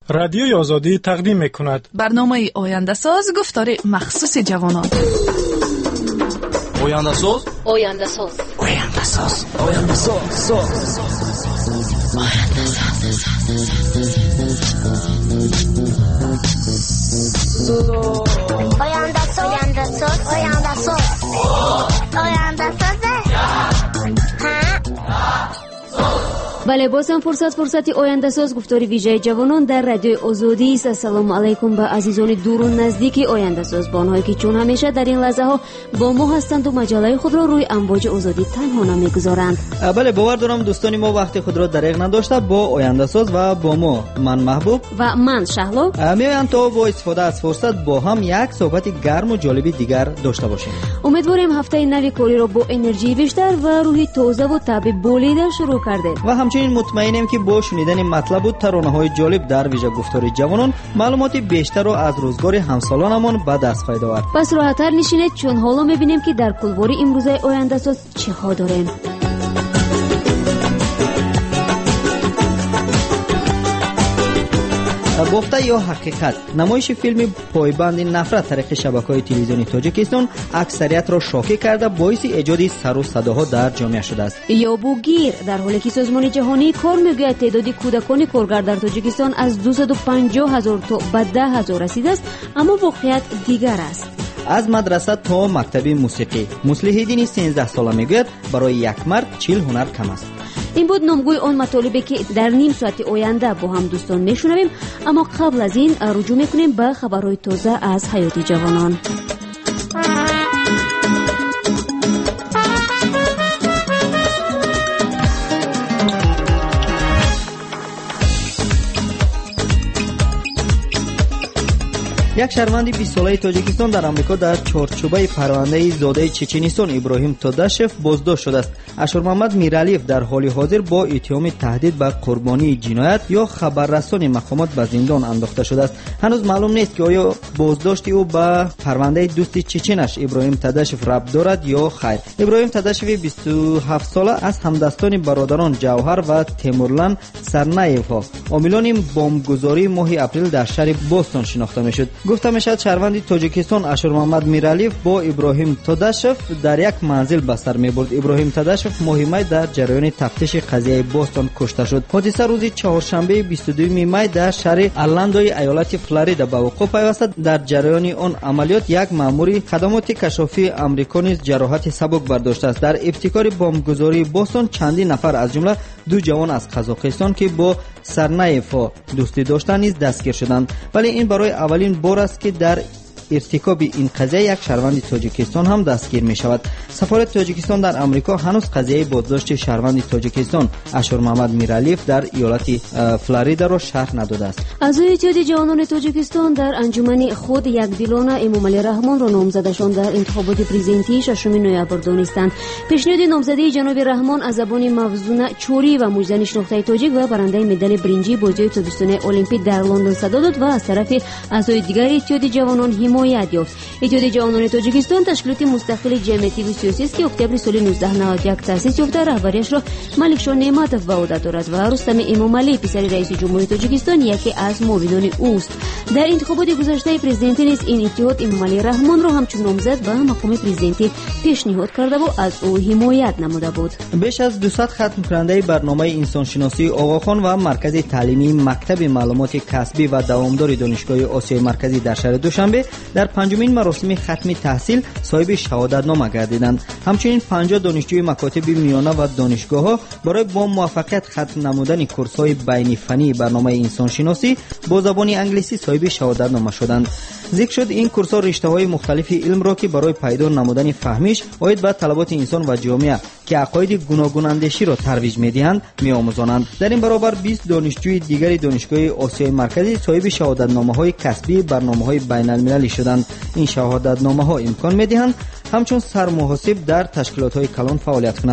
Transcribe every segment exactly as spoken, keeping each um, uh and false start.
رادیوی آزادی تقدیم می‌کند. برنامه آینده ساز گفتار مخصوص جوانان. آینده ساز آینده ساز آینده ساز آینده ساز آینده ساز آینده ساز آینده ساز آینده ساز بله، باز هم فرصت فرصتی آینده ساز گفتاری ویژه جوانان در رادیوی آزادی است. السلام علیکم به عزیزان دور و نزدیک آینده ساز، بانهایی که چون همیشه در این لحظه ها با ما هستند و مجله خود را روی امواج آزادی تنها نمیگذارند. بله، باور دارم دوستانی ما وقتی خود را دریغ نداشته با آینده ساز و با ما، من محبوب و من شهلا، میایم تا با استفاده از فرصت با هم یک صحبت گرم و جالبی دیگر داشته باشیم. امیدواریم هفته نوی کاری را با انرژی بیشتر و روحی تازه و طبع بولیده شروع کرده و همچنین مطمئنیم که با شنیدن مطلب و ترانه‌های جالب در ویژه گفتار جوانان معلومات بیشتر را از روزگار همسالانمان به دست خواهید آورد. پس راحت‌تر نشینید چون حالا می‌بینیم که در کلوار امروزه آینده ساز چه ها داریم. گفته یا حقیقت، نمایش فیلم پایبند نفرت طریق شبکه‌های تلویزیونی تاجیکستان اکثریت را شوکه کرده باعث ایجاد سر و صداها در جامعه شده است. یا بوگیر، در حالی که سازمان جهانی کار میگوید تعداد کودکان کارگر در تاجیکستان از دویست و پنجاه هزار تا به ده هزار رسیده است، اما واقعیت دیگر است. از مدرسه تا مکتب موسیقی، مصلح دینی سیزده ساله میگوید برای یک مرد چهل هنر کم است. این بود نمگوی آن مطالبی که در نیم ساعت آینده با هم دوستان میشنویم، اما قبل از این رجوع میکنیم به خبرهای تازه از حیات جوانان. یک شهروند بیست ساله تاجیکستان در آمریکا در چارچوبه پرونده زاده چچنستان ابراهیم توداشف بازداشت شده است. اشور محمد میرعلیف در حال حاضر با اتهام تهدید به قربانی جنایت یا خبررسانی مقامات به زندان انداخته شده است. هنوز معلوم نیست که آیا بازداشت او به پرونده دوست چچنش ابراهیم توداشف ربط دارد یا خیر. ابراهیم توداشف بیست و هفت ساله از همدستان برادران جوهر و تیمورلان سرنایف‌ها عاملان بمبگذاری ماه اپریل در شهر بوستون شناخته میشد. گفته میشد شهروند تاجیکستان اشور محمد میرعلیف با ابراهیم توداشف در یک منزل به سر میبرد. ابراهیم توداشف ماه می در جریان تفتیش قضیه بوستون کشته شد. حادثه روز چهارشنبه بیست و دو می در شهر ارلندوی ایالت فلوریدا به وقوع پیوست. در جریان آن عملیات یک مأمور خدمات کشافی آمریکا نیز جراحت سبک برداشته است. در ابتکار بمبگذاری بوستون چندین نفر از جمله دو جوان از قزاقستان که با سرنایف‌ها دوستی داشتند نیز دستگیر شدند، ولی این برای اولین بار است که در ارتکاب این قضیه یک شهروند تاجیکستان هم دستگیر می شود. سفارت تاجیکستان در آمریکا هنوز قضیه بازداشت شهروند تاجیکستان اشور محمد میرعلیف در ایالت فلوریدا را شرح نداده است. اعضای اتحاد جوانان تاجیکستان در انجمن خود یک دلانه امام علی رحمان را نامزدشان در انتخابات پرزیدنتی ششم نوامبر دانستند. پیشنهاد نامزدی جناب رحمان از زبان موزون چوری و مجدد شناخته تاجیک و برنده مدال برنجی بازی تابستانی المپیک در لندن صدا داد و از طرف اعضای دیگر اتحاد جوانان حمایت یافت. اتحاد جوانان تاجیکستان تشکیلات مستقل جمعیتی و سیاسی است که اکتبر سال نوزده نود و یک تأسیس یافته. رهبریش را ملک شاه نعمتوف به عهده دارد و رستم امام علی پسر رئیس جمهوری تاجیکستان یکی از معاونان اوست. در انتخابات گذشته پرزیدنتی نیز این اتحاد امام علی رحمان را همچون نامزد به مقام پرزیدنتی پیشنهاد کرده و از او حمایت نموده بود. بیش از دویست ختم کننده برنامه انسان شناسی آقاخان و مرکز تعلیمی مکتب معلومات کسبی و دوامدار دانشگاه آسیای مرکزی در شهر دوشنبه در پنجمین مراسم ختم تحصیل صاحب شهادت نامه گردیدند. همچنین پنجاه دانشجوی مکاتب میانه و دانشگاه‌ها برای با موفقیت ختم نمودن کورس‌های بین فنی برنامه انسان شناسی با زبان انگلیسی صاحب شهادت نامه شدند. ذکر شد این کورس‌ها رشته‌های مختلف علم را که برای پیدا نمودن فهمیش عاید به طلبات انسان و جامعه که عقاید گوناگون اندیشی را ترویج می‌دهند می‌آموزانند. در این برابر بیست دانشجوی دیگر دانشگاه آسیای مرکزی صاحب شهادت نامه‌های کسبی برنامه‌های بین‌المللی شدند. این شهادت نامه‌ها امکان می‌دهند همچون سرمحاسب در تشکیلات‌های کلان فعالیت کنند.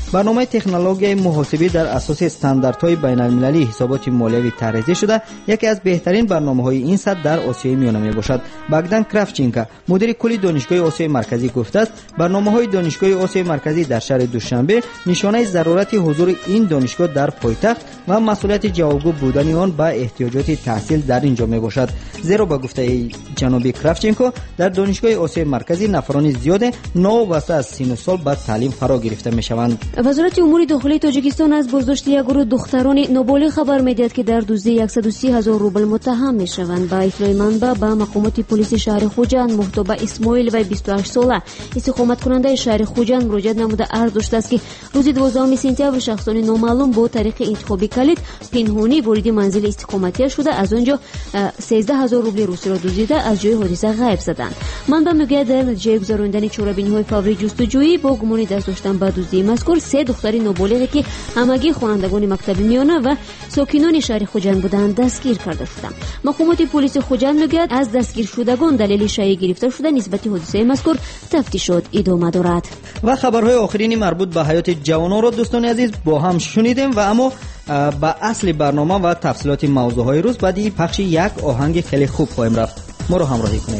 برنامه تکنولوژی محاسبه در اساس استانداردهای بین‌المللی حسابات مالیوی طرحریزی شده یکی از بهترین برنامه‌های این سطح در آسیای میانه میباشد. باگدان کرافتچنکو مدیر کلی دانشگاه آسیای مرکزی گفته است برنامه‌های دانشگاه آسیای مرکزی در شهر دوشنبه نشانه ضرورت حضور این دانشگاه در پایتخت و مسئولیت جوابگو بودن آن با احتیاجات تحصیل در اینجا میباشد. زیرا با گفته جناب کرافتچنکو در دانشگاه آسیای مرکزی نفران زیاد نوابسته از سن و سال به تعلیم فرا گرفته میشوند. وزارت امور داخلی تاجیکستان از بازداشت یک گروه دختران نابالغ خبر میدهد که در دزدی صد و سی هزار روبل متهم میشوند. با اطلاع منبع به مقامات پلیس شهر خوجند محتوب اسماعیل و بیست و هشت ساله استقامت کننده شهر خوجند مراجعت نموده عرض داشته است که روز دوازدهم سپتامبر شخصان نامعلوم با طریق انتخابی کلید پنهانی وارد منزل استقامتی شده از آنجا سیزده هزار روبل روسی را دزدیده از جای حادثه غیب شدند. منبع میگوید در نتیجه گذراندن چاره‌بینی‌های فوری جستجویی با گمان دست داشتن به دزدی مذکور سه دختر نابالغی که همگی خوانندگان مکتب میانه و ساکنان شهر خوجند بودند دستگیر کرده شدند. مقامات پلیس خوجند میگوید از دستگیر شدگان دلیل شایع گرفته شده نسبت حادثه مذکور تفتیشات ادامه دارد. و خبرهای آخرین مربوط به حیات جوانان را دوستان عزیز با هم شنیدیم و اما با اصل برنامه و تفصیلات موضوعهای روز بعد پخش یک آهنگ خیلی خوب خواهیم رفت. ما رو همراهی کنید.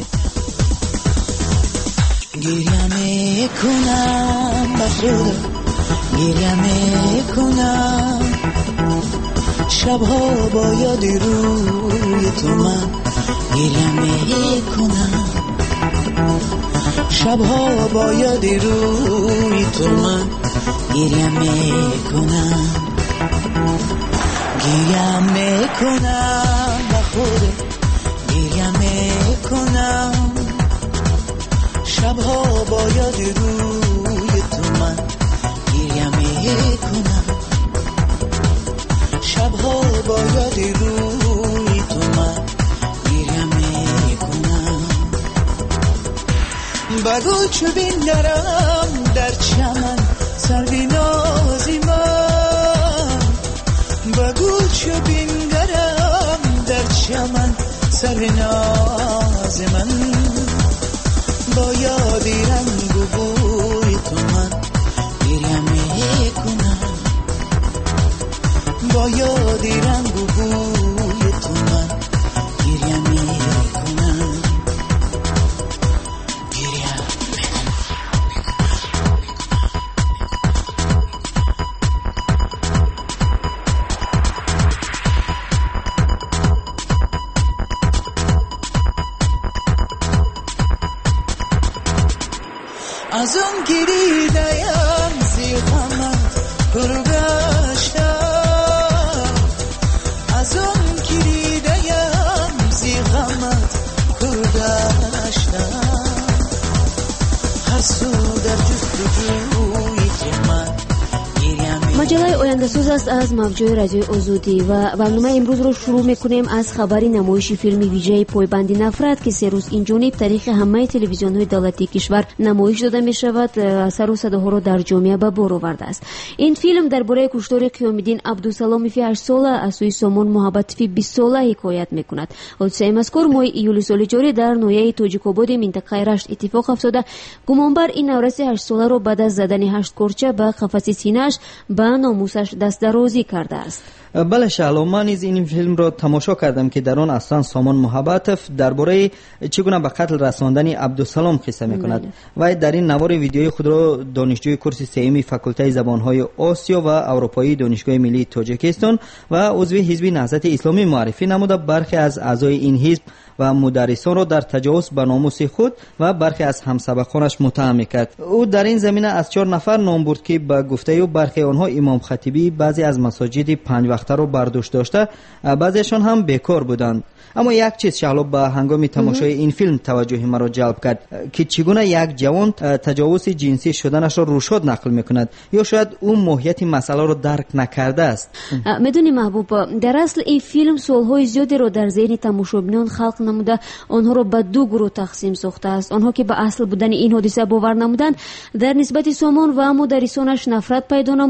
گریه میکنم به خدا گریه میکنم شبها با یاد روی تو من گریه میکنم شبها با یاد روی تو من گریه میکنم گریه میکنم به خدا گریه میکنم شبها با یاد روی تو من گریه میکنم شبها با یاد روی تو من گریه میکنم بگو چو بینگرم در چمن سروی نازی من بگو چو بینگرم در چمن سروی نازی من با یادی رنگ و بوی تو من گریه میکنم با یادی رنگ و بوی تو من گریه میکنم گریه از اون گریده‌ام زی غمت فرو گشتم از اون گریده‌ام زی غمت فرو گشتم هر سو در جستجوی که من مجله آینده سوز است از موجهای رادیوی آزادی و برنامه امروز رو شروع میکنیم از خبری نمایش فیلم ویژه پایبندی نفرت که سه روز این جانب طریق همه تلویزیون‌های دولتی کشور نمایش داده می شود اثر و صداها را در جامعه به بار آورده است. این فیلم درباره کشتار قیام‌الدین عبدالسلام فی هشت ساله از سوی سامان محبت فی بیست ساله حکایت میکند. حادثه مذکور ماه ایول سال جاری در نویه تاجیک‌آباد منطقه رشت اتفاق افتاده. گمانبر این نورس هشت ساله را بعد از زدن هشت کورچه به قفس سینه‌اش به ناموسش دست درازی کرده است. بله شهلا، من نیز این فیلم را تماشا کردم که در آن اصلا سامان محبتف درباره چگونه به قتل رساندن عبدالسلام قصه میکند و در این نوار ویدیوی خود را دانشجوی کورس سه‌م فاکولته زبانهای آسیا و اروپایی دانشگاه ملی تاجیکستان و عضو حزب نهضت اسلامی معرفی نموده. برخی از اعضای این حزب و مدرسان را در تجاوز به ناموس خود و برخی از همسبقانش متهم کرد. او در این زمینه از چهار نفر نام برد که به گفته او برخی آنها امام خطیبی بعضی از مساجد پنج وقته را برداشت داشته، بعضیشان هم بیکار بودند. اما یک چیز شهلا به هنگام تماشای این فیلم توجه مرا جلب کرد که چگونه یک جوان تجاوز جنسی شدنش را روشاد نقل میکند، یا شاید او ماهیت مسئله را درک نکرده است. میدونی محبوب، در اصل این فیلم سالهای زیادی را در ذهن تماشابینان خلق نموده، آنها را به دو گروه تقسیم ساخته است. آنها که به اصل بودن این حادثه باور نمودند در نسبت سامان و مدرسانش نفرت پیدا نمودند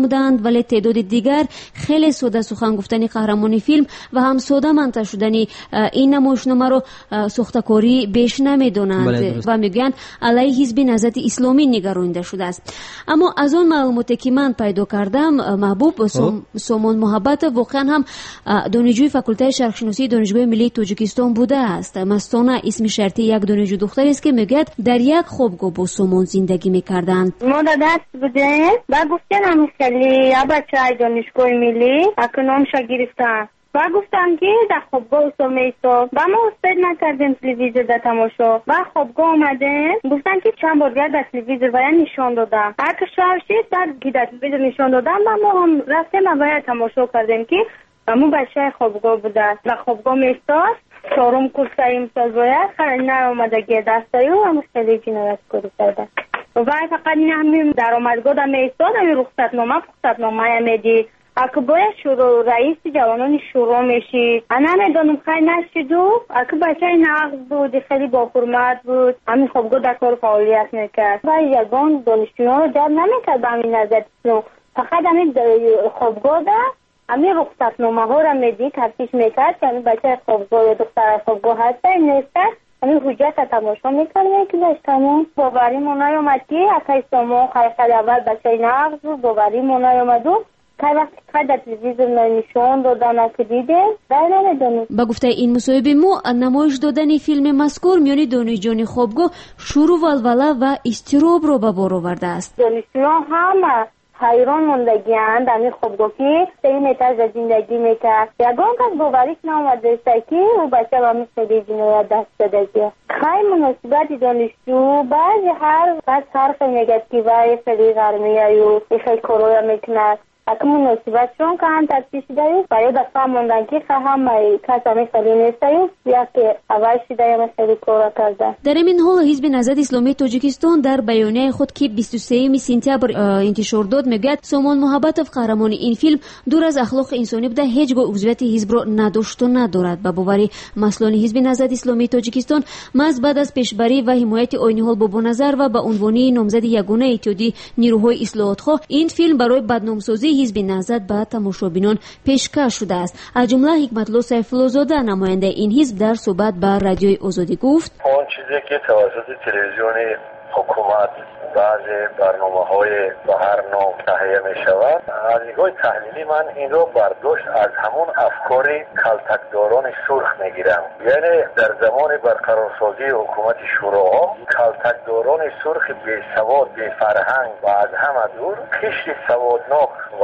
ولی تعداد دیگر خیلی ساده سخن گفتن قهرمان فیلم و هم ساده منتج شدن این نمایشنامه رو ساخته‌کاری بیش نمیدونند و میگن علیه حزب نهضت اسلامی نگرانیده شده است. اما از آن معلوماتی که من پیدا کردم محبوب سوم، سامان محبت واقعا هم دانشجوی فاکولته شرقشناسی دانشگاه ملی تاجیکستان بوده است. مستانه اسم شرطی یک دانشجو دختری است که میگه در یک خوابگاه با سامان زندگی میکردند. ما در دست بودیم و گفتن هم خیلی بچه دانشگاه ملی اکنامشا گرفتن و گفتن که در خوابگاه سمیسا و ما استد نکردیم تلویزیون در تماشا و خوابگاه آمدیم گفتن که چند بار در تلویزیون باید نشان دادم هر که شب شد در که در تلویزیون نشان دادم و ما هم رفتیم و باید تماشا کردیم که ما بچه خوابگاه بوده و خوابگاه میستاز چهارم کورس امسال باید خیلی نرامدگی دستایی و هم خیلی جنایت کاری کرده و فقط این همین در آمدگاه در میستاز همین رخصتنامه رخصتنامه همیدی اگه باید شروع رئیس جوانان شروع میشید انا نمیدونم خیلی نشید و اگه بچه نقض بود خیلی با حرمت بود همین خوابگاه در کار فعالیت میکرد و یگان دانشجویان رو جلب نمیکرد به همین نظر فقط همین خوابگاه در همین رخصتنامه ها رو میدی تفتیش میکرد که همین بچه خوابگاه یا دختر خوابگاه هست نیسته همین حجت تماشا میکنه که داشت تمام باوری مونای اومد که اکای ساما خیلی اول بچه نقض بود باوری مونای اومد و که وقتی که در تلویزیون نشان دادن که دیده در نمیدونیم. با گفته این مصاحبه ما نمایش دادن فیلم مذکور میانی دانشجویان خوابگاه شروع ولوله و اضطراب رو به بار آورده است. دانشجویان هم حیران موندگی‌اند در این خوابگاه که سه متر زندگی میکرد یگان کس باوریش نامده است که او بچه با مثل جنایت دست داده. خیلی مناسبت دانشجو بعضی هر بس حرف میگه که وای خیلی غرمیه و خیلی کارایی میکنه اگه مناسبت چون که هم تفتیش داریم باید دفعه موندن که هم کس همه خیلی نیستیم یا که اول شده همه خیلی کارا کرده. در این حال حزب نهضت اسلامی تاجیکستان در بیانیه خود که بیست و سوم سپتامبر انتشار داد میگه سامان محبتوف قهرمان این فیلم دور از اخلاق انسانی بوده هیچگاه عضویت حزب را نداشت و ندارد. به باور مسئولان حزب نهضت اسلامی تاجیکستان محض بعد از پیشبری و حمایت عین حال بابا نظر و به عنوان نامزد یگانه اتحادیه نیروهای اصلاحات خواه این فیلم برای بدنامسازی حزب نهضت به تماشابینان پیشکش شده است. از جمله حکمت‌الله سیف‌الله زاده نماینده این حزب در صحبت با رادیوی آزادی گفت اون چیزی که توسط تلویزیون حکومت بعض برنامه‌های به هر نام تهیه می‌شود از نگاه تحلیلی من این رو برداشت از همون افکار کلتکداران سرخ میگیرم. یعنی در زمان برقرارسازی حکومت شوراها کلتکداران سرخ بی‌سواد بی‌فرهنگ و از همه دور قشر سوادناک و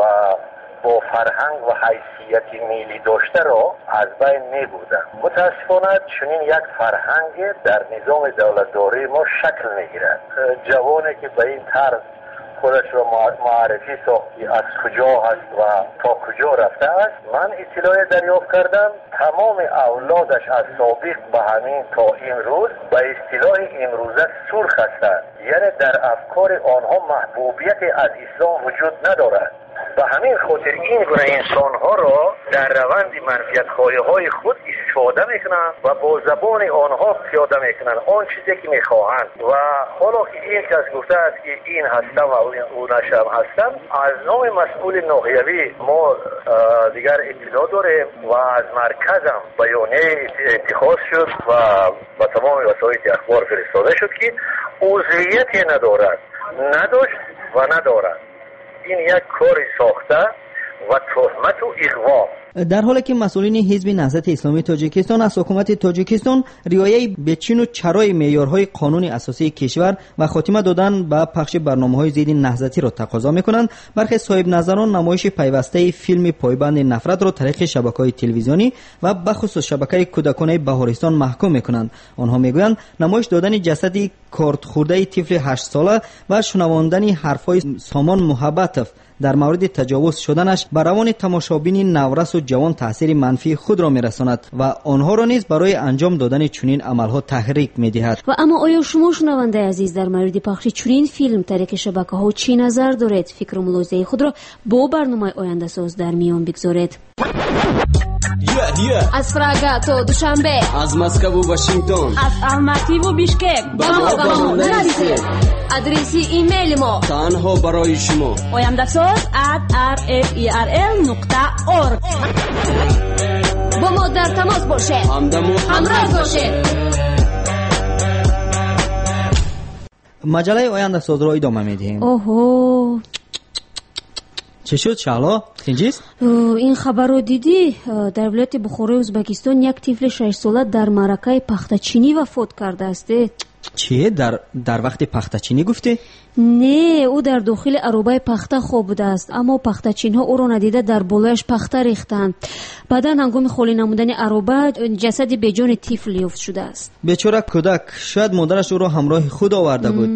با فرهنگ و حیثیت میلی داشته را از بین می بردند. متاسفانه چنین یک فرهنگ در نظام دولتداری ما شکل میگیرد. جوانی که به این طرز خودش را معرفی ساختی از کجا هست و تا کجا رفته است من اطلاع دریافت کردم تمام اولادش از سابق به همین تا امروز به اصطلاح امروزه سرخ هستند. یعنی در افکار آنها محبوبیت از اسلام وجود ندارد. و همین خاطر این گونه انسان ها را در روند منفیت خواهی های خود استفاده میکنن و با زبان آنها پیاده میکنن آن چیزی که میخواهند و حالا که این کس گفته است که این هستم و اون نشم هستم از نام مسئول ناحیوی ما دیگر اطلاع داریم و از مرکزم بیانیه اتخاذ شد و با تمام وسایل اخبار فرستاده شد که عضویتی ندارد نداشت و ندارد. این یک کاری ساخته و تهمت و اغوا. در حالی که مسئولین حزب نهضت اسلامی تاجیکستان از حکومت تاجیکستان رعایت بچین و چرای معیارهای قانون اساسی کشور و خاتمه دادن به پخش برنامه‌های ضد نهضتی را تقاضا می‌کنند، برخی صاحب نظران نمایش پیوسته فیلم پایبند نفرت را طریق شبکه‌های تلویزیونی و بخصوص شبکه کودکانه بهارستان محکوم می‌کنند. آنها می‌گویند نمایش دادن جسدی کارت خورده طفل هشت ساله و شنواندن حرف‌های سامان محبتوف در مورد تجاوز شدنش بر روان تماشابین نورس و جوان تاثیر منفی خود را می‌رساند و آنها را نیز برای انجام دادن چنین عملها تحریک می‌دهد. و اما آیا شما شنونده عزیز در مورد پخش چنین فیلم طریق شبکه‌ها چی نظر دارید؟ فکر و ملاحظه خود را با برنامه آینده ساز در میان بگذارید. از فرага то душанбе, аз Москву Вашингтон, аз Алматӣ ву Бишкек ба мо ба мо нависед. адреси имейли мо танҳо барои шумо оямдасоз at r f e r l нуқта org. бо мо дар тамос бошед, ҳамдамо ҳамроҳ бошед. маҷалаи ояндасозро идома медиҳем. оҳо, чӣ шуд шаҳло? тинҷист? ин хабарро дидӣ? дар вилояти бухораи ӯзбекистон як тифли шашсола дар маъракаи пахтачинӣ вафот кардааст. чие дар дар вақти пахтачинӣ гуфтӣ? не, ӯ дар дохили аробаи пахта хоб будааст, аммо пахтачинҳо ӯро надида дар болояш пахта рехтанд. баъдан ҳангоми холӣ намудани ароба ҷасади беҷони тифл ёфт шудааст. бечора кӯдак, шояд модараш ӯро ҳамроҳи худ оварда буд.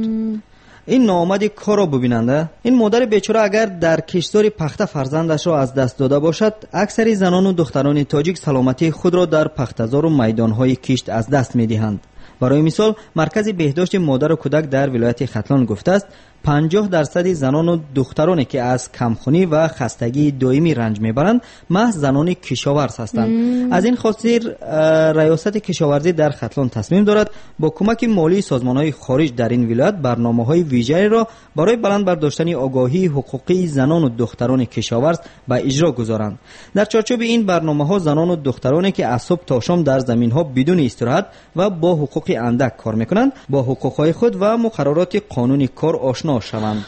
ин ноомади корро бубинанда. ин модари бечора агар дар киштзори пахта фарзандашро аз даст дода бошад, аксари занону духтарони тоҷик саломатии худро дар пахтазору майдонҳои кишт аз даст медиҳанд. барои мисол, маркази беҳдошти модару кӯдак дар вилояти хатлон гуфтааст, панҷоҳ дарсади занону духтароне ки аз камхунӣ ва хастагии доимӣ ранҷ мебаранд, маҳз занони кишоварз ҳастанд. аз ин хотир раёсати кишоварзӣ дар хатлон тасмим дорад бо кӯмаки молии созмонҳои хориҷ дар ин вилоят барномаҳои вижаеро барои баланд бардоштани огоҳии ҳуқуқии занону духтарони кишоварз ба иҷро гузоранд. дар чорчӯби ин барномаҳо занону духтароне ки аз субҳ то шом дар заминҳо бидуни истироҳат ва бо ҳуқуқи андак кор мекунанд, бо ҳуқуқҳои худ ва муқаррароти қонуни кор ошно шаванд.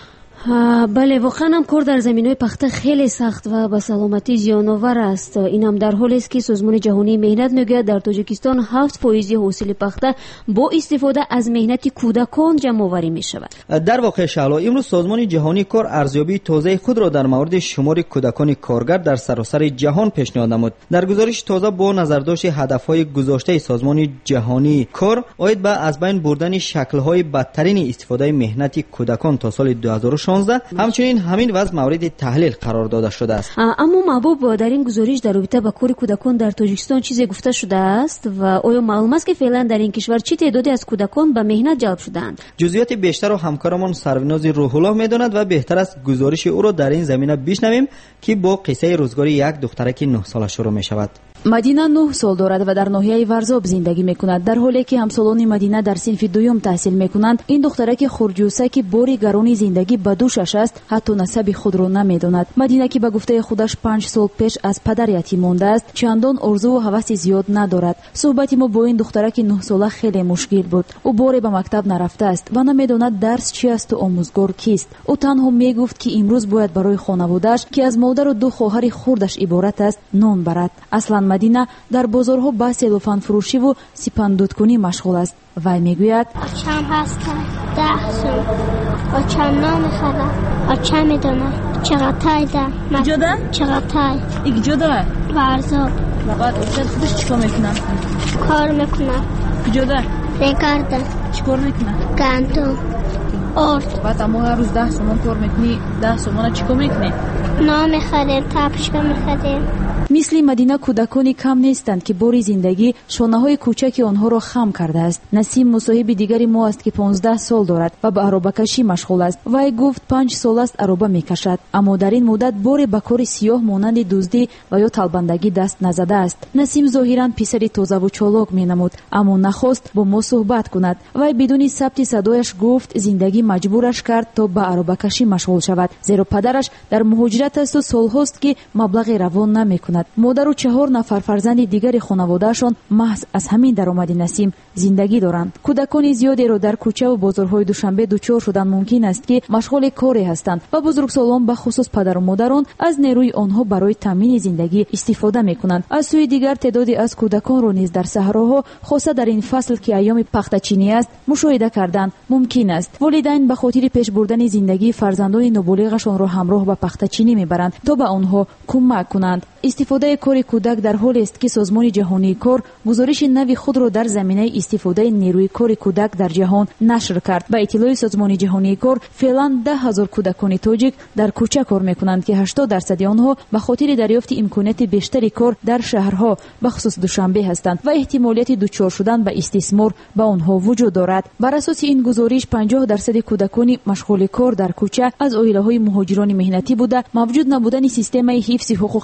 бале, воқеан ҳам кор дар заминҳои пахта хеле сахт ва ба саломатӣ зиёновар аст. инам дар ҳолест ки созмони ҷаҳонии меҳнат мегӯяд дар тоҷикистон ҳафт фоизи ҳосили пахта бо истифода аз меҳнати кӯдакон ҷамъоварӣ мешавад. дар воқеъ шаҳло, имрӯз созмони ҷаҳонии кор арзёбии тозаи худро дар мавриди шумори кӯдакони коргар дар саросари ҷаҳон пешниҳод намуд. дар гузориши тоза бо назардошти ҳадафҳои гузоштаи созмони ҷаҳонии кор оид ба аз байн бурдани шаклҳои бадтарини истифодаи меҳнати кӯдакон то соли ду ҳазору шонздаҳ, ҳамчунин ҳамин вазъ мавриди таҳлил қарор дода шудааст. аммо маҳбуб, дар ин гузориш дар робита ба кори кӯдакон дар тоҷикистон чизе гуфта шудааст ва оё маълум аст ки феълан дар ин кишвар чӣ теъдоде аз кӯдакон ба меҳнат ҷалб шудаанд? ҷузъиёти бештарро ҳамкорамон сарвинози рӯҳуллоҳ медонад ва беҳтар аст гузориши ӯро дар ин замина бишнавем, ки бо қиссаи рӯзгори як духтараки нӯҳсола шурӯъ мешавад. мадина нӯҳ сол дорад ва дар ноҳияи варзоб зиндагӣ мекунад. дар ҳоле ки ҳамсолони мадина дар синфи дуюм таҳсил мекунанд, ин духтараки хурҷуса ки бори гарони зиндагӣ ба душаш аст, ҳатто насаби худро намедонад. мадина ки ба гуфтаи худаш панҷ сол пеш аз падар ятим мондааст, чандон орзуву ҳаваси зиёд надорад. суҳбати мо бо ин духтараки нӯҳсола хеле мушкил буд. ӯ боре ба мактаб нарафтааст ва намедонад дарс чӣ асту омӯзгор кист. ӯ танҳо мегуфт ки имрӯз бояд барои хонаводааш ки аз модару ду хоҳари хурдаш иборат аст, нон барад. аслан мадина дар бозорҳо ба селофанфурӯшиву сипандудкунӣ машғул аст. вай мегӯяд: очам ҳастам даҳ сум, очам намехарам, очам медонам чағатай да иҷода чағатай иҷода варзоб баъд очад худаш чикор мекунад? кор мекунам. иҷода регарда чикор мекунад? гандум орд. баъд аммо ҳар рӯз даҳ сомон кор мекунӣ. даҳ сомона чикор мекунӣ? нон мехарем, тапшка мехарем. мисли мадина кӯдакони кам нестанд ки бори зиндагӣ шонаҳои кӯчаки онҳоро хам кардааст. насим мусоҳиби дигари мо аст ки понздаҳ сол дорад ва ба аробакашӣ машғул аст. вай гуфт панҷ сол аст ароба мекашад, аммо дар ин муддат боре ба кори сиёҳ монанди дуздӣ ва ё талбандагӣ даст назадааст. насим зоҳиран писари тозаву чолок менамуд, аммо нахост бо мо суҳбат кунад. вай бидуни сабти садояш гуфт зиндагӣ маҷбураш кард то ба аробакашӣ машғул шавад, зеро падараш дар муҳоҷират асту солҳост ки маблағи равон намекунад. модару чаҳор нафар фарзанди дигари хонаводаашон маҳз аз ҳамин даромади насим зиндагӣ доранд. кӯдакони зиёдеро дар кӯчаву бозорҳои душанбе дучор шудан мумкин аст ки машғули коре ҳастанд ва бузургсолон ба хусус падару модарон аз нерӯи онҳо барои таъмини зиндагӣ истифода мекунанд. аз сӯи дигар теъдоди аз кӯдаконро низ дар саҳроҳо, хоса дар ин фасл ки айёми пахтачинӣ аст, мушоҳида кардан мумкин аст. волидайн ба хотири пеш бурдани зиндагии фарзандони ноболиғашонро ҳамроҳ ба пахтачинӣ мебаранд то ба онҳо кӯмак кунанд. истифодаи кори кӯдак дар ҳолест ки созмони ҷаҳонии кор гузориши нави худро дар заминаи истифодаи нерӯи кори кӯдак дар ҷаҳон нашр кард. ба иттилои созмони ҷаҳонии кор, феълан даҳ ҳазор кӯдакони тоҷик дар кӯча кор мекунанд ки ҳаштод дарсади онҳо ба хотири дарёфти имконияти бештари кор дар шаҳрҳо, бахусус душанбе ҳастанд ва эҳтимолияти дучор шудан ба истисмор ба онҳо вуҷуд дорад. бар асоси ин гузориш, панҷоҳ дарсади кӯдакони машғули кор дар кӯча аз оилаҳои муҳоҷирони меҳнатӣ буда, мавҷуд набудани системаи ҳифзи ҳуқуқи кӯдак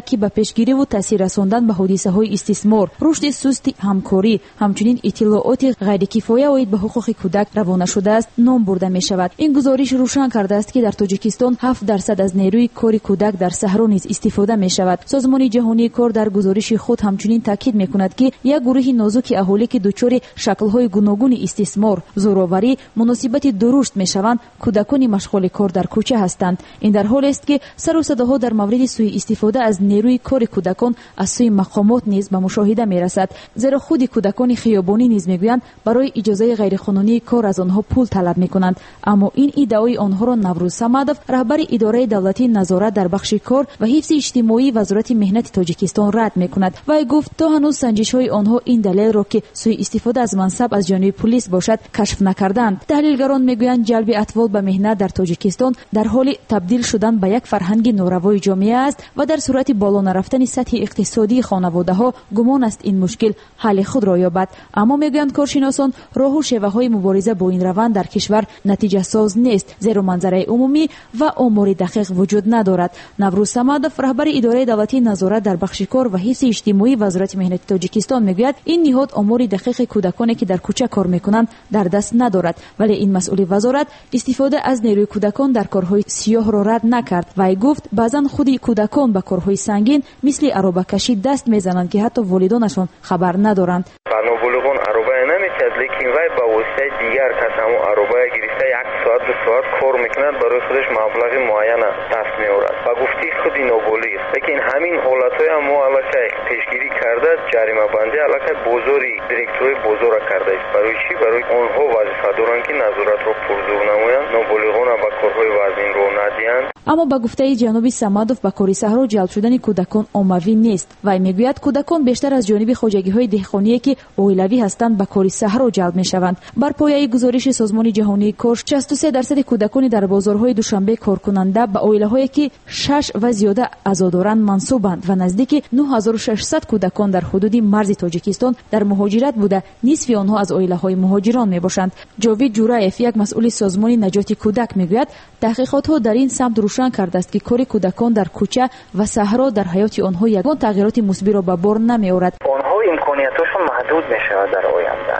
ки ба пешгирӣ ву таъсир расондан ба ҳодисаҳои истисмор, рушди сусти ҳамкорӣ, ҳамчунин иттилооти ғайрикифоя оид ба ҳуқуқи кӯдак равона шудааст ном бурда мешавад. ин гузориш рӯшан кардааст ки дар тоҷикистон ҳафт дарсад аз нерӯи кори кӯдак дар саҳро низ истифода мешавад. созмони ҷаҳонии кор дар гузориши худ ҳамчунин таъкид мекунад ки як гурӯҳи нозуки аҳолӣ ки дучори шаклҳои гуногуни истисмор, зӯроварӣ, муносибати дурушт мешаванд, кӯдакони машғоли кор дар кӯча ҳастанд. ин дар ҳолест ки сару садоҳо дар мавриди сӯи истифода аз нерӯи кори кӯдакон аз сӯи мақомот низ ба мушоҳида мерасад, зеро худи кӯдакони хиёбонӣ низ мегӯянд барои иҷозаи ғайриқонунии кор аз онҳо пул талаб мекунанд. аммо ин иддаои онҳоро Наврӯз Самадов, раҳбари идораи давлатии назорат дар бахши кор ва ҳифзи иҷтимоии вазорати меҳнати Тоҷикистон рад мекунад. вай гуфт то ҳанӯз санҷишҳои онҳо ин далелро ки сӯи истифода аз мансаб аз ҷониби пулис бошад кашф накарданд. таҳлилгарон мегӯянд ҷалби атвол ба меҳнат дар Тоҷикистон дар ҳоли табдил шудан ба як фарҳанги норавои ҷомеа аст ва дар сурати боло нарафтани сатҳи иқтисодии хонаводаҳо гумон аст ин мушкил ҳалли худро ёбад. аммо мегӯянд коршиносон роҳу шеваҳои мубориза бо ин раванд дар кишвар натиҷасоз нест, зеро манзараи умумӣ ва омори дақиқ вуҷуд надорад. Наврӯз Самадов, раҳбари идораи давлатии назорат дар бахши кор ва ҳифзи иҷтимоии вазорати меҳнати Тоҷикистон мегӯяд, ин ниҳод омори дақиқи кӯдаконе ки дар кӯча кор мекунанд дар даст надорад, вале ин масъули вазорат истифода аз нерӯи кӯдакон дар корҳои сиёҳро рад накард. вай гуфт баъзан худи кӯдакон ба корҳои сангин мисли аробакашӣ даст мезананд ки ҳатто волидонашон хабар надоранд. нобулуғон аробая намекард, лекин вай ба воситаи дигар кас ҳамон аробая гирифта як соат ду соат кор мекунад, барои худаш маблағи муайяна даст меорад. ба гуфти худи нобулиғ. лекин ҳамин ҳолатҳоя мо аллакай пешгирӣ карда ҷаримабандӣ аллакай бозори директори бозора кардааст. барои чӣ? барои онҳо вазифа доранд ки назоратро пурзур намоянд, нобулиғона ба корҳои вазнинро надиҳанд. аммо ба гуфтаи ҷаноби Самадов ба кори саҳро ҷалб шудани кӯдакон оммавӣ нест. вай мегӯяд кӯдакон бештар аз ҷониби хоҷагиҳои деҳқоние ки оилавӣ ҳастанд ба кори саҳро ҷалб мешаванд. бар пояи гузориши созмони ҷаҳонии кор шасту се дарсади кӯдакони дар бозорҳои душанбе коркунанда ба оилаҳое ки шаш ва зиёда аъзо доранд мансубанд ва наздики нӯҳ ҳазору шашсад кӯдакон дар ҳудуди марзи Тоҷикистон дар муҳоҷират буда, нисфи онҳо аз оилаҳои муҳоҷирон мебошанд. ҷовид ҷураев, як масъули созмони наҷоти кӯдак, мегӯяд таҳқиқотҳо дар ин самт рӯшан кардааст ки кори кӯдакон дар кӯча ва саҳро дар ҳаёти онҳо ягон тағйироти мусбиро ба бор намеорад. онҳо имкониятошон маҳдуд мешавад дар оянда.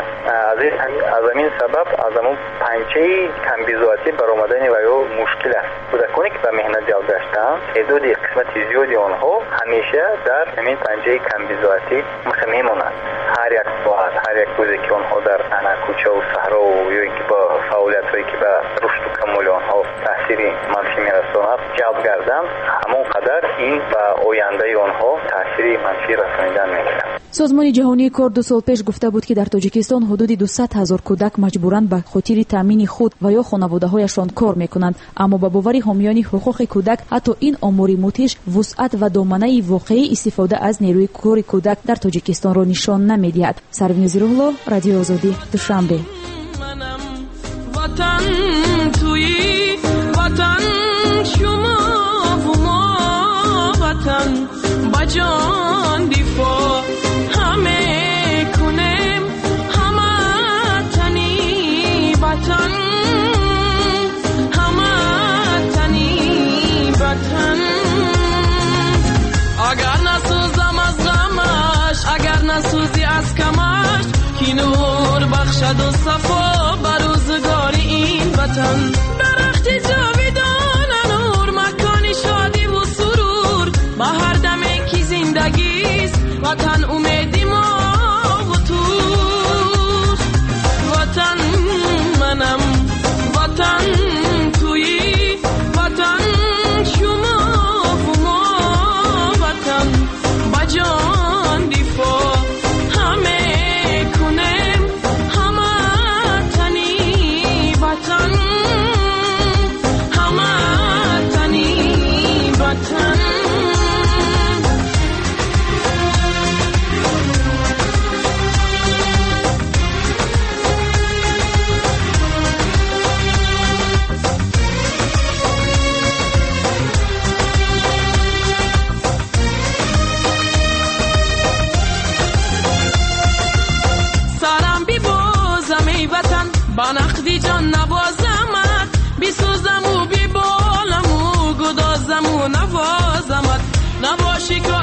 аз ҳамин сабаб аз ҳамон панҷаи камбизоатӣ баромадани вайҳо мушкил аст. кӯдаконе ки ба меҳнат ҷалб гаштаанд, теъдоди қисмати зиёди онҳо ҳамеша дар ҳамин панҷаи камбизоатӣ мемонанд. ҳар як соат, ҳар як рӯзе ки онҳо дар кӯчаву саҳро ё ки ба фаъолиятҳое ки ба рушду камоли онҳо таъсири манфӣ мерасонад ҷалб гарданд, ҳамон қадар ин ба ояндаи онҳо таъсири манфӣ расонидан мегирад. созмони ҷаҳонии кор ду сол пеш гуфта буд ки дар Тоҷикистон ҳудуди дусад ҳазор кӯдак маҷбуран ба хотири таъмини худ ва ё хонаводаҳояшон кор мекунанд. аммо ба бовари ҳомиёни ҳуқуқи кӯдак ҳатто ин омори мудҳиш вусъат ва доманаи воқеии истифода аз нерӯи кори кӯдак дар Тоҷикистонро нишон намедиҳад. Сарвин Зирулло, Радиои Озодӣ, Душанбе. وطن توی وطن شما و ما وطن با جان دفاع همه کنیم همه تنی وطن همه تنی وطن اگر نسوزم از غمش اگر نسوزی از کمش کی نور بخشد و صفا بر روزگاری این وطن درخت جاویدان نور مکان شادی و سرور با هر دمی که زندگیست وطن امیدی ما و توست وطن منم وطن تویی وطن شما و ما وطن با جان دفاع همه کنیم همه تنی وطن همه تنی وطن سرم بی بازم ای وطن با نقدی جان نوازمت بی سوزم و بی بالم و گدازم و نوازمت نباشی که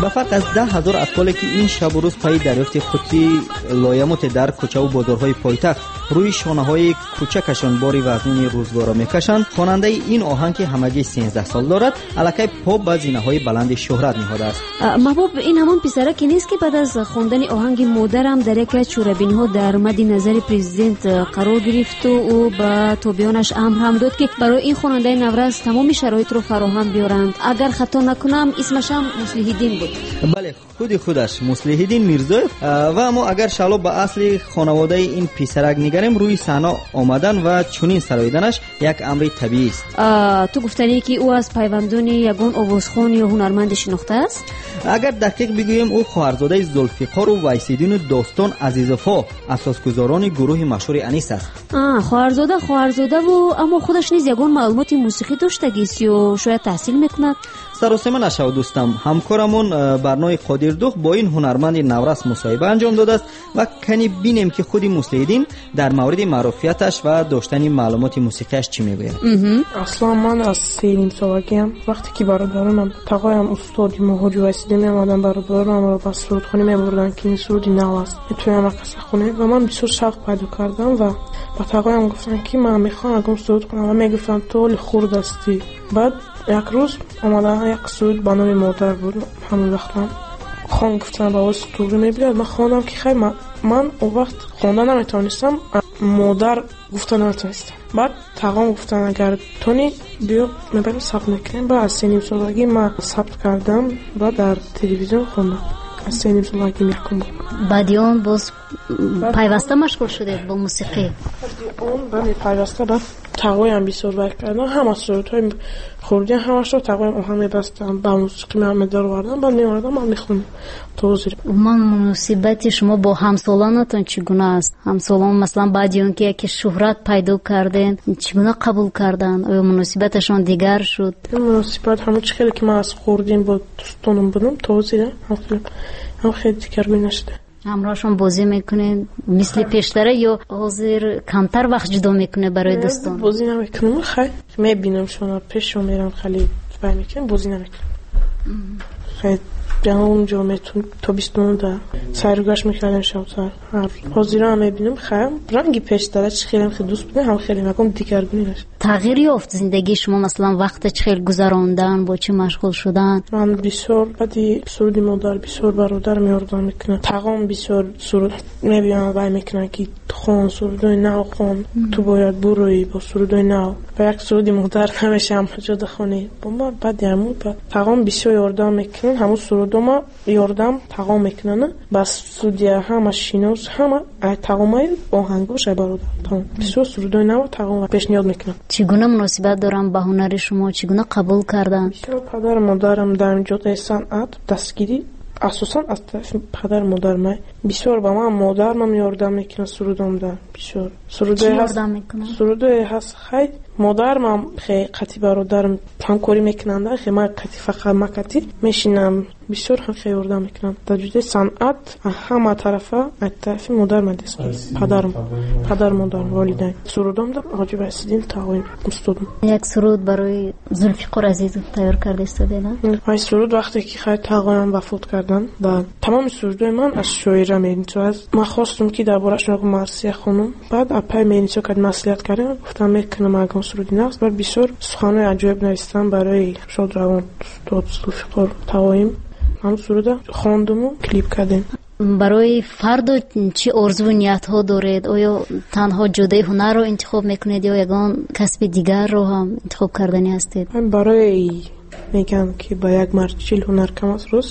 و فرق از ده هزار اطفالی که این شب و روز پای دریافت خودی لایموت در کوچه و بازارهای پایتخت روی شانه‌های کوچکشان باری وزنی روزگار میکشند، خواننده این آهنگ که همگی سیزده سال دارد الکی پاپ به زینه‌های بلند شهرت نهاده است. محبوب، این همان پسره که نیست که بعد از خواندن آهنگ مادرم در یک از چوربین‌ها در مد نظر پرزیدنت قرار گرفت و او به تابعانش امر هم داد که برای این خواننده نوروز تمام شرایط رو فراهم بیارند. اگر خطا نکنم اسمش هم مصلح‌الدین بود. بله، خود خودش مصلح‌الدین میرزایف. و اما اگر شالو به اصل خانواده این پسرک نگریم، روی صحنه آمدن و چنین سراییدنش یک امر طبیعی است. تو گفتنی که او از پیوندان یگان آوازخوان یا هنرمند شناخته است؟ اگر دقیق بگویم او خواهرزاده ذوالفقار و ویس‌الدین داستان عزیزوفا اساسگزاران گروه مشهور انیس است. آ خواهرزاده خواهرزاده و اما خودش نیز یگان معلومات موسیقی داشتگیست یا شاید تحصیل میکند؟ سراسیمه نشو دوستم، همکارمون برنامه قادر دوخ با این هنرمند نورس مصاحبه انجام داده است و کنی بینیم که خودی مصلح‌الدین در مورد معرفیتش و داشتن معلومات موسیقیش چی میگوید. اصلا من از سه سالگیم وقتی که برادرم تقایم استاد مهاج ویس‌الدین میامدن، برادرم را به سرودخانه میبردن که این سرودی نو است میتونم قصه خونه و من بسیار شوق پیدا کردم و با تقایم گفتن که من میخوام اگم سرود کنم و میگفتم تو خورد هستی. بعد یک روز آمدن یک سرود به نام مادر بود. همون وقتم خان گفتن با آواز توری میبیاد، من خواندم که خیلی من, من اون وقت خواندن نمیتونستم، مادر گفتن نمیتونستم. بعد تقام گفتن اگر تونی بیا میبریم ثبت میکنیم. بعد از سه نیم سالگی من ثبت کردم و در تلویزیون خوندم. از سه نیم سالگی میکنم. بعد اون باز پیوسته مشغول شده با موسیقی؟ اون بعد پیوسته بعد تقایم بسیار وقت کردم، همه سرودهای خوردی همش رو تقایم اون هم میبستم با موسیقی من میدار وردم. بعد میوردم من میخونم توضیح. من مناسبت شما با همسالانتون چگونه است؟ همسالان مثلا بعد اون که یک شهرت پیدا کردن چگونه قبول کردن؟ آیا مناسبتشون دیگر شد؟ مناسبت همون چیزی که من از خوردیم با دوستانم بودم توضیح هم خیلی دیگرگوی نشده. همراهشون بازی میکنین مثل پیشتره یا حاضر کمتر وقت جدا میکنه برای دوستان؟ بازی نمیکنم، خیلی میبینم شما پیشو میرم خیلی بای میکنم، بازی نمیکنم. خیلی جهان اونجا میتون تا بیست نون در سیرگاش میکردم شبتر حاضر هم میبینم. خیلی رنگی پیشتره چه خیلی خیلی دوست بودن، هم خیلی مکم دیگرگونی نشد. تغییر یافت زندگی شما؟ مثلا وقت چه خیلی گذراندن، با چی مشغول شدن؟ من بسیار بعدی سرودی مادر بسیار برادر میاردن میکنن، تقام بسیار سرود میبینم بای میکنن که خون سرودای نو خون تو باید بروی با سرودای نو و یک سرودی مادر نمیشه هم جدا خونی با ما. بعد همون تقام بسیار یاردم میکنن، همون سرودو ما یاردم تقام میکنن بس سرودی همه شینوز همه تقامای آهنگوش برادر تمام بسیار سرودای نو تقام پیشنهاد میکنن. چگونه مناسبت دارم با هنر شما؟ چگونه قبول کردن؟ پدر مادرم در جهت صنعت دستگیری اساسا از طرف پدر مادر من بسیار با من مادر من یاردم میکنه سرودم در بسیار سروده هست سروده هست خیلی مادر من خیلی قطعی برادرم همکاری میکنن، خیلی من قطعی فقط مکتی میشینم بسیار هم خیلی یاردم میکنم در جهت صنعت همه طرفه از طرف مادر من دست پدرم پدر مادر والدین سرودم در حاجی ویس‌الدین تقایم استادم. یک سرود برای ذوالفقار عزیز تیار کرده استاده نه؟ این سرود وقتی که خیلی تقایم وفات کردن و تمام سرودای من از شاعره میرینچو از من خواستم که دربارش نگو مرثیه خونم. بعد اپای میرینچو که مصلحت کردم گفتم میکنم اگه سرودی نقص بعد بسیار سخنای عجیب نوشتم برای شادروان استاد ذوالفقار تقایم. من سرود خواندم و کلیپ کردیم. برای فرد چی آرزو و نیت ها دارید؟ آیا تنها جدای هنر رو انتخاب میکنید یا یگان کسب دیگر رو هم انتخاب کردنی هستید؟ من برای میگم که با یک مرد چیل هنر کم است روز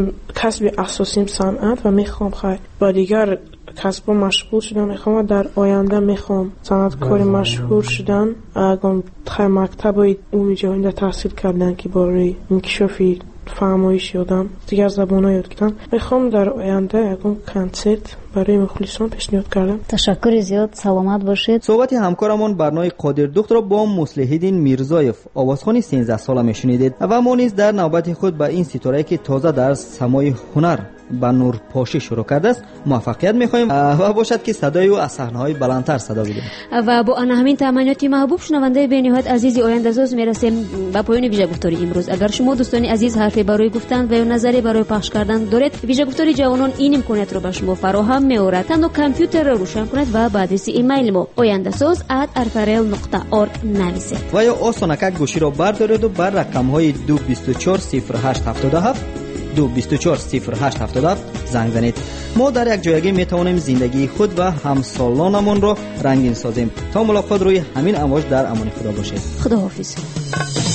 کسب اساسیم صنعت و میخوام خیلی با دیگر کسب مشغول شدم. میخوام در آینده میخوام صنعتکار مشهور شدن. اگر خیلی مکتب اون جایinde تحصیل کردن که برای انکشافی فهمایش یادم دیگر زبان‌ها یاد گرفتم. میخوام در آینده یکم کنسرت برای مخلصان پیشنهاد کردم. تشکر زیاد، سلامت باشید. صحبت همکارمون برنامه قادر دوخت را با مصلح‌الدین میرزایف آوازخوان سیزده ساله میشنیدید و ما نیز در نوبت خود به این ستاره که تازه در سمای هنر به نورپاشی شروع کرده است. موفقیت می‌خواهیم و باشد که صدای او از صحنه‌های بلندتر صدا بدیم. و با آن همین تمنیات محبوب شنونده بین‌نهایت عزیز آینده‌ساز میرسیم به پایان ویژه گفتاری امروز. اگر شما دوستان عزیز حرفی برای گفتن و یا نظری برای پخش کردن دارید، ویژه گفتاری جوانان این امکانیت رو به شما فراهم می‌آورد. تنها کامپیوتر را روشن کنید و به آدرس ایمیل ما آینده‌ساز ات ارفرل نقطه org نویسید. و یا آسانک گوشی را بردارید و بر رقم‌های دو بیست و چهار صفر هشت هفتاد و هفت دو بیست و چهار صفر هشت هفتاد و هفت زنگ زنید. ما در یک جایگی میتوانیم زندگی خود و همسالانمان را رنگین سازیم. تا ملاقات روی همین امواج در امان خدا باشید. خداحافظ.